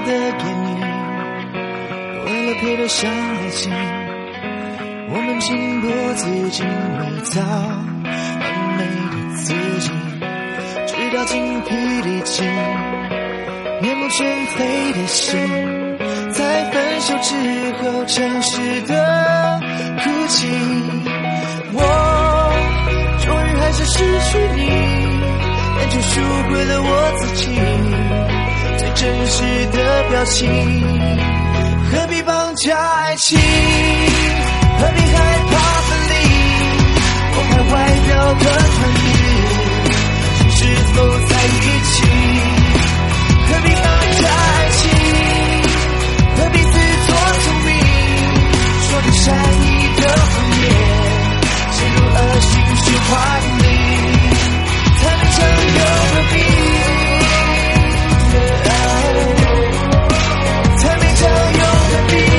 的给你，为了配得上爱情，我们情不自禁伪造完美的自己，直到精疲力尽面目全非的心，在分手之后诚实的哭泣。我终于还是失去你，但却赎回了我自己最真实的表情。何必绑架爱情，何必害怕分离，我看外表的团圆，心是否在一起。何必绑架爱情，何必自作聪明，说着善意的谎言，陷入恶性循环里，才能长久何必，才没长有何必。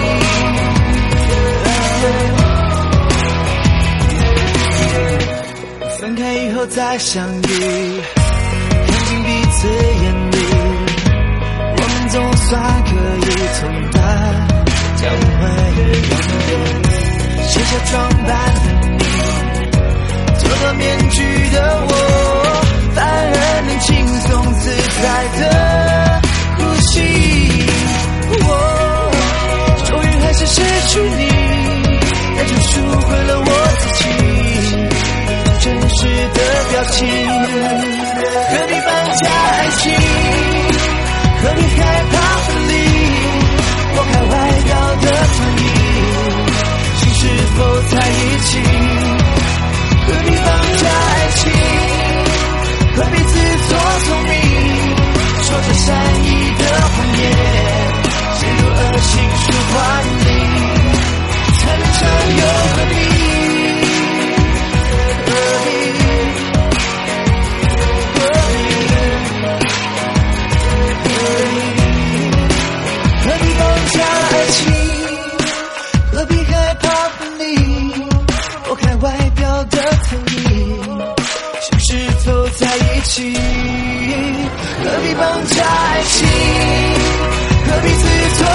分开以后再相遇，看进彼此眼里，我们总算可以从淡将回忆，卸下装扮的你，做个面具的我，反而能轻松自在的呼吸。我终于还是失去你，但却赎回了我自己真实的表情。何必绑架爱情，何必害怕分离，我看外表的团圆，心是否在一起。何必绑架爱情，何必自作聪明，说着善意的谎言，陷入恶性循环里，才能长有何必。何必害怕分离，我看外表的特意，心是否在一起。何必绑架爱情，何必自作